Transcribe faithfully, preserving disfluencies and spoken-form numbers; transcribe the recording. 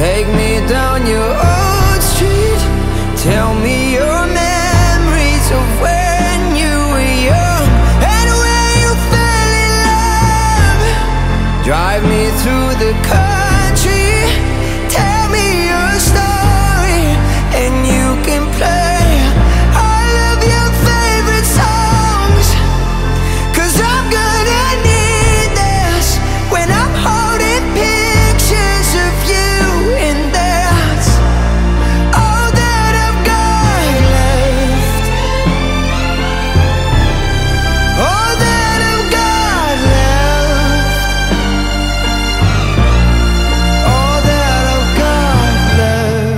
Take me down your old street. Tell me your memories of when you were young and when you fell in love. Drive me through the